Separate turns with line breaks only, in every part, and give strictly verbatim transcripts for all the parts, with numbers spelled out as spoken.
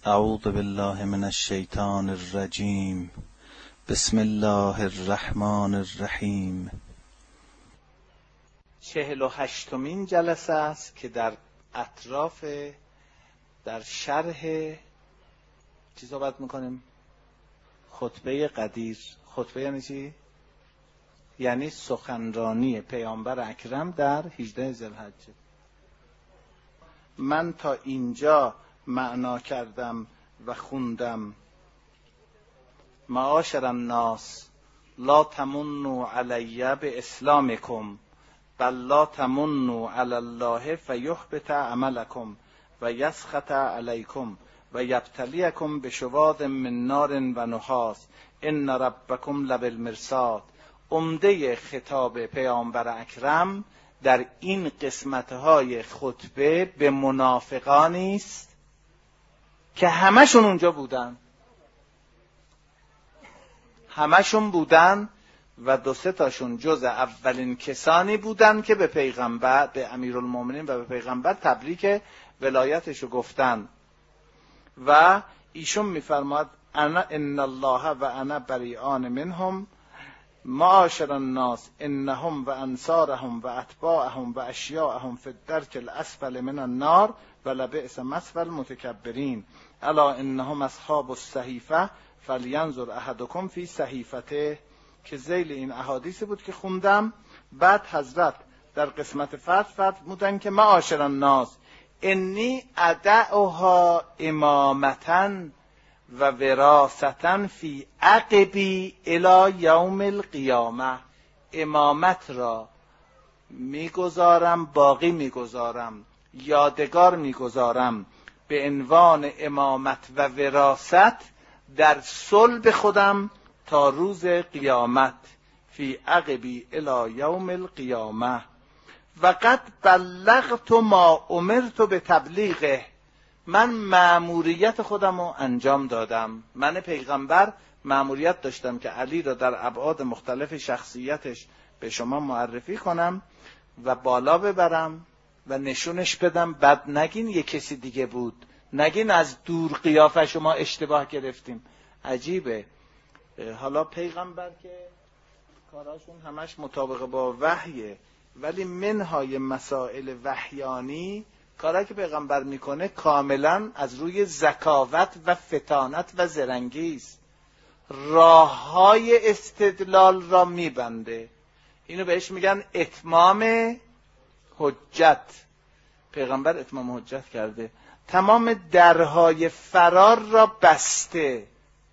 اعوذ بالله من الشیطان الرجیم. بسم الله الرحمن الرحیم. چهل و هشتمین جلسه است که در اطراف در شرح چی صحبت میکنیم؟ خطبه قدیر. خطبه یعنی چی؟ یعنی سخنرانی پیامبر اکرم در هجده ذوالحجه. من تا اینجا معنا کردم و خوندم: معاشر الناس لا تمنوا علی باسلامکم بل لا تمنوا علی الله فیحبط عملکم و یسخط علیکم و یبتلیکم بشواظ من نار و نحاس ان ربکم لبالمرصاد. عمده خطاب پیامبر اکرم در این قسمت‌های خطبه به منافقانی است که همشون اونجا بودن، همشون بودن و دو سه تاشون جز اولین کسانی بودن که به پیغمبر، به امیرالمومنین و به پیغمبر تبریک ولایتشو گفتن. و ایشون میفرماد انا ان الله و انا بریئان منهم معاشر الناس انهم و انصارهم و اتباعهم و اشیاءهم فی الدرک الاسفل من النار و لبئس مثوى المتکبرین الا انهم اصحاب الصحیفه فلینظر احدکم فی صحیفته. که ذیل این احادیث بود که خوندم. بعد حضرت در قسمت فتح فرمودن که معاشر الناس انی ادعها امامتا و وراثتا فی عقبی الی یوم القیامه. امامت را میگذارم، باقی میگذارم، یادگار میگذارم به عنوان امامت و وراثت در صلب خودم تا روز قیامت. فی عقبی الی یوم القیامه و قد بلغت ما امرت به تبلیغه. من مأموریت خودم رو انجام دادم. من پیغمبر مأموریت داشتم که علی را در ابعاد مختلف شخصیتش به شما معرفی کنم و بالا ببرم و نشونش بدم. بعد نگین یه کسی دیگه بود، نگین از دور قیافه شما اشتباه گرفتیم. عجیبه. حالا پیغمبر که کاراشون همش مطابق با وحیه، ولی منهای مسائل وحیانی کارایی که پیغمبر میکنه کاملا از روی ذکاوت و فطانت و زرنگی است. راههای استدلال را میبنده. اینو بهش میگن اتمام حجت. پیغمبر اتمام حجت کرده، تمام درهای فرار را بسته.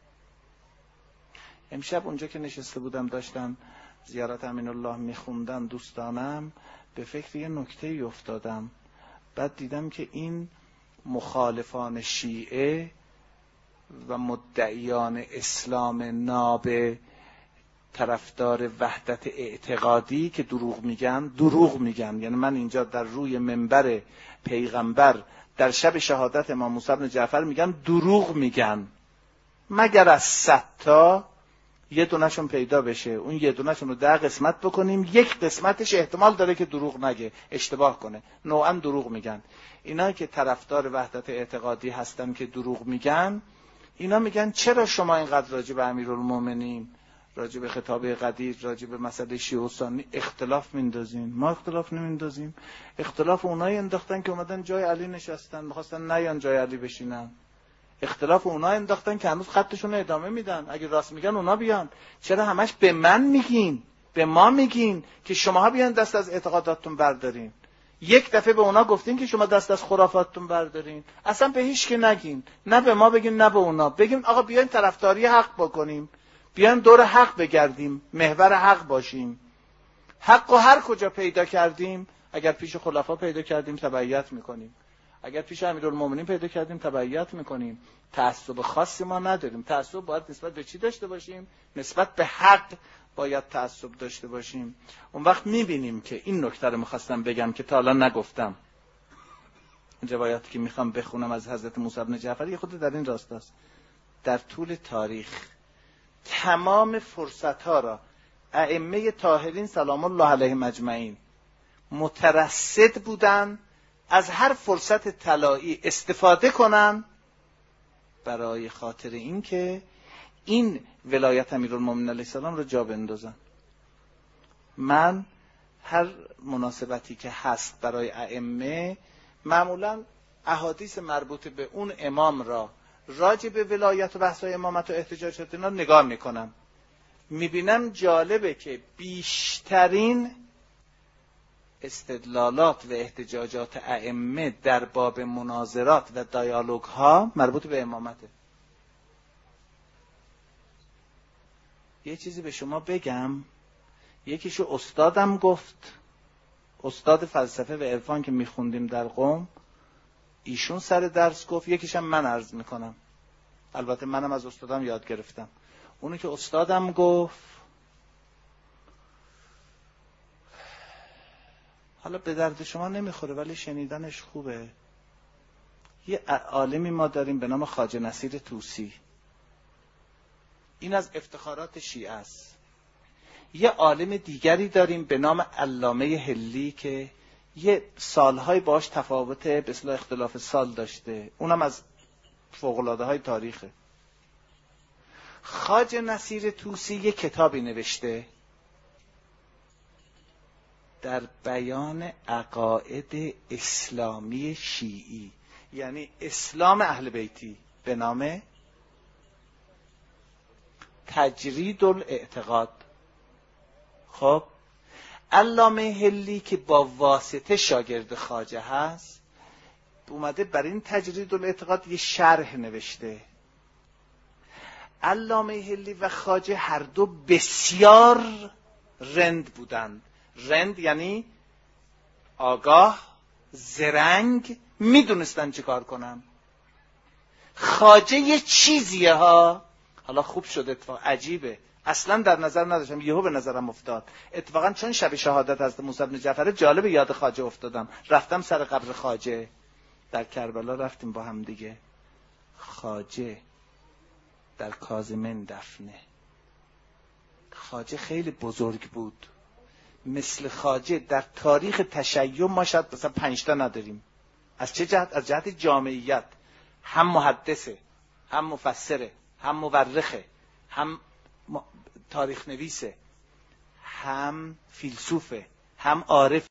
امشب اونجا که نشسته بودم داشتم زیارت امین الله میخوندن دوستانم، به فکر یه نکته‌ای افتادم. بعد دیدم که این مخالفان شیعه و مدعیان اسلام ناب طرفدار وحدت اعتقادی که دروغ میگن، دروغ میگن. یعنی من اینجا در روی منبر پیغمبر در شب شهادت امام موسی بن جعفر میگن دروغ میگن، مگر از صد تا یه دونهشون پیدا بشه، اون یه دونهشون رو ده قسمت بکنیم، یک قسمتش احتمال داره که دروغ نگه، اشتباه کنه، نوعا دروغ میگن. اینا که طرفدار وحدت اعتقادی هستن که دروغ میگن، اینا میگن چرا شما اینقدر راجع به امیرالمومنین، راجع به خطاب قدیر، راجع به مسئله شیعه و سنی اختلاف میندازین؟ ما اختلاف نمیندازیم. اختلاف اونایی انداختن که اومدن جای علی نشستن، میخواستن نیان جای علی بشینن. اختلاف اونا انداختن که هنوز خطشون رو ادامه میدن. اگه راست میگن اونا بیان. چرا همش به من میگین، به ما میگین که شماها بیان دست از اعتقاداتتون بردارین؟ یک دفعه به اونا گفتین که شما دست از خرافاتتون بردارین. اصلا به هیچ کی نگین، نه به ما بگین نه به اونا. بگین آقا بیاین طرفداری حق بکنیم، بیاین دور حق بگردیم، محور حق باشیم. حق و هر کجا پیدا کردیم، اگر پیش خلفا پیدا کردیم تبعیت میکنیم، اگر پیش امیرالمومنین پیدا کردیم تبعیت میکنیم. تعصب خاصی ما نداریم. تعصب باید نسبت به چی داشته باشیم؟ نسبت به حق باید تعصب داشته باشیم. اون وقت میبینیم که این نکته رو میخواستم بگم که تا حالا نگفتم. روایاتی که میخوام بخونم از حضرت موسی بن جعفر یه خود در این راست است. در طول تاریخ تمام فرصتها را ائمه طاهرین سلام الله علیهم اجمعین مترصد بودن از هر فرصت طلایی استفاده کنن برای خاطر این که این ولایت امیرالمومنین علیه السلام رو جا بندازن. من هر مناسبتی که هست برای ائمه معمولا احادیث مربوط به اون امام را راجع به ولایت و بحث‌های امامت و احتجاجات اینا نگاه میکنم، میبینم جالبه که بیشترین استدلالات و احتجاجات ائمه در باب مناظرات و دیالوگ ها مربوط به امامته. یه چیزی به شما بگم، یکیشو استادم گفت، استاد فلسفه و عرفان که میخوندیم در قم، ایشون سر درس گفت، یکیشم من عرض میکنم، البته منم از استادم یاد گرفتم. اونی که استادم گفت، حالا به درد شما نمیخوره ولی شنیدنش خوبه. یه عالمی ما داریم به نام خواجه نصیر طوسی، این از افتخارات شیعه است. یه عالم دیگری داریم به نام علامه حلی که یه سالهای باش تفاوت به اصطلاح اختلاف سال داشته، اونم از فوق‌العاده های تاریخه. خواجه نصیر طوسی یه کتابی نوشته در بیان عقاید اسلامی شیعی، یعنی اسلام اهل بیتی، به نام تجرید الاعتقاد. خب علامه حلی که با واسطه شاگرد خواجه هست، اومده بر این تجرید الاعتقاد یه شرح نوشته. علامه حلی و خواجه هر دو بسیار رند بودند. رند یعنی آگاه، زرنگ، میدونستن چه کار کنن. خواجه یه چیزیه ها، حالا خوب شد اتفاق، عجیبه، اصلا در نظر نداشتم، یهو به نظرم افتاد. اتفاقا چون شب شهادت حضرت موسی بن جعفر جالب یاد خواجه افتادم، رفتم سر قبر خواجه در کربلا، رفتیم با هم دیگه. خواجه در کاظمین دفنه. خواجه خیلی بزرگ بود، مثل خواجه در تاریخ تشیع ما شاید مثلا پنج تا نداریم. از چه جهت؟ از جهت جامعیت، هم محدثه، هم مفسره، هم مورخه، هم تاریخ نویسه، هم فیلسوفه، هم عارف.